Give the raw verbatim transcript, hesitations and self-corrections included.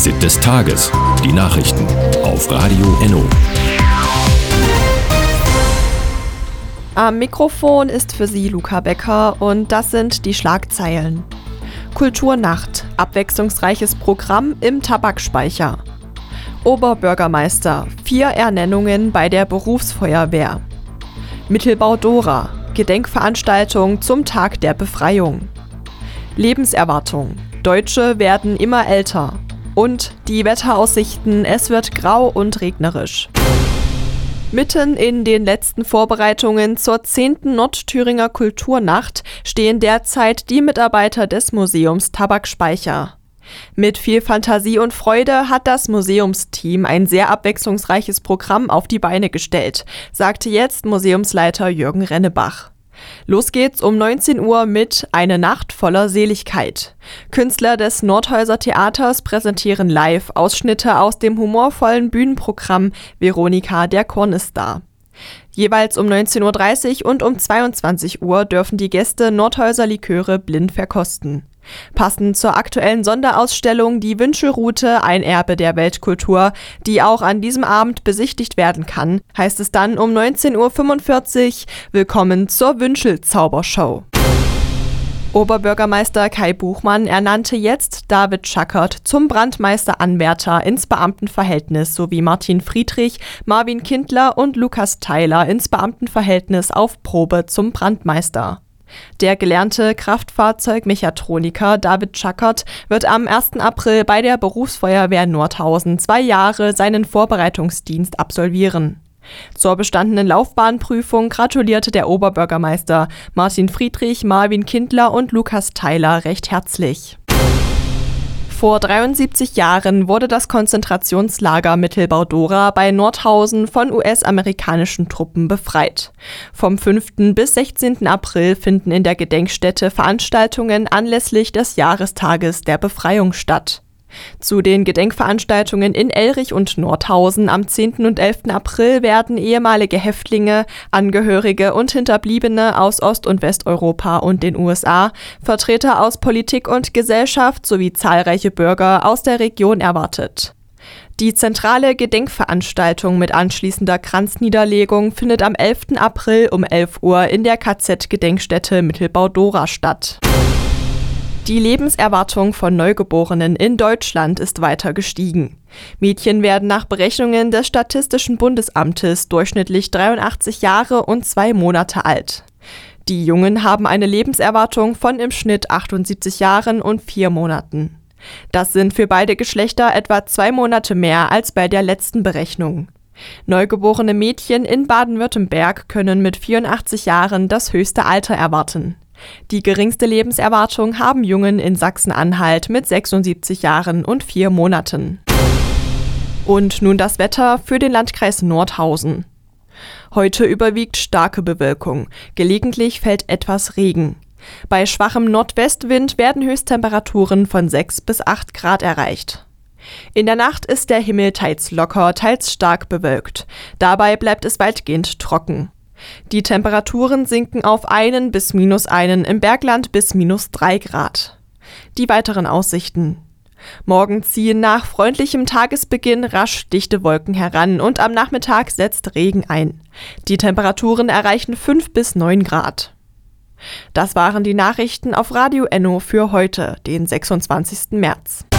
Fazit des Tages. Die Nachrichten auf Radio Enno. Am Mikrofon ist für Sie Luca Becker und das sind die Schlagzeilen. Kulturnacht, abwechslungsreiches Programm im Tabakspeicher. Oberbürgermeister, vier Ernennungen bei der Berufsfeuerwehr. Mittelbau Dora, Gedenkveranstaltung zum Tag der Befreiung. Lebenserwartung, Deutsche werden immer älter. Und die Wetteraussichten, es wird grau und regnerisch. Mitten in den letzten Vorbereitungen zur zehnten Nordthüringer Kulturnacht stehen derzeit die Mitarbeiter des Museums Tabakspeicher. Mit viel Fantasie und Freude hat das Museumsteam ein sehr abwechslungsreiches Programm auf die Beine gestellt, sagte jetzt Museumsleiter Jürgen Rennebach. Los geht's um neunzehn Uhr mit Eine Nacht voller Seligkeit. Künstler des Nordhäuser Theaters präsentieren live Ausschnitte aus dem humorvollen Bühnenprogramm Veronika, der Korn ist da. Jeweils um neunzehn Uhr dreißig und um zweiundzwanzig Uhr dürfen die Gäste Nordhäuser Liköre blind verkosten. Passend zur aktuellen Sonderausstellung Die Wünschelrute, ein Erbe der Weltkultur, die auch an diesem Abend besichtigt werden kann, heißt es dann um neunzehn Uhr fünfundvierzig Willkommen zur Wünschel-Zaubershow. Oberbürgermeister Kai Buchmann ernannte jetzt David Schackert zum Brandmeister-Anwärter ins Beamtenverhältnis sowie Martin Friedrich, Marvin Kindler und Lukas Theiler ins Beamtenverhältnis auf Probe zum Brandmeister. Der gelernte Kraftfahrzeugmechatroniker David Schackert wird am ersten April bei der Berufsfeuerwehr Nordhausen zwei Jahre seinen Vorbereitungsdienst absolvieren. Zur bestandenen Laufbahnprüfung gratulierte der Oberbürgermeister Martin Friedrich, Marvin Kindler und Lukas Theiler recht herzlich. Vor dreiundsiebzig Jahren wurde das Konzentrationslager Mittelbau Dora bei Nordhausen von U S-amerikanischen Truppen befreit. Vom fünften bis sechzehnten April finden in der Gedenkstätte Veranstaltungen anlässlich des Jahrestages der Befreiung statt. Zu den Gedenkveranstaltungen in Elrich und Nordhausen am zehnten und elften April werden ehemalige Häftlinge, Angehörige und Hinterbliebene aus Ost- und Westeuropa und den U S A, Vertreter aus Politik und Gesellschaft sowie zahlreiche Bürger aus der Region erwartet. Die zentrale Gedenkveranstaltung mit anschließender Kranzniederlegung findet am elften April um elf Uhr in der K Z-Gedenkstätte Mittelbau Dora statt. Die Lebenserwartung von Neugeborenen in Deutschland ist weiter gestiegen. Mädchen werden nach Berechnungen des Statistischen Bundesamtes durchschnittlich dreiundachtzig Jahre und zwei Monate alt. Die Jungen haben eine Lebenserwartung von im Schnitt achtundsiebzig Jahren und vier Monaten. Das sind für beide Geschlechter etwa zwei Monate mehr als bei der letzten Berechnung. Neugeborene Mädchen in Baden-Württemberg können mit vierundachtzig Jahren das höchste Alter erwarten. Die geringste Lebenserwartung haben Jungen in Sachsen-Anhalt mit sechsundsiebzig Jahren und vier Monaten. Und nun das Wetter für den Landkreis Nordhausen. Heute überwiegt starke Bewölkung, gelegentlich fällt etwas Regen. Bei schwachem Nordwestwind werden Höchsttemperaturen von sechs bis acht Grad erreicht. In der Nacht ist der Himmel teils locker, teils stark bewölkt. Dabei bleibt es weitgehend trocken. Die Temperaturen sinken auf einen bis minus einen, im Bergland bis minus drei Grad. Die weiteren Aussichten. Morgen ziehen nach freundlichem Tagesbeginn rasch dichte Wolken heran und am Nachmittag setzt Regen ein. Die Temperaturen erreichen fünf bis neun Grad. Das waren die Nachrichten auf Radio Enno für heute, den sechsundzwanzigsten März.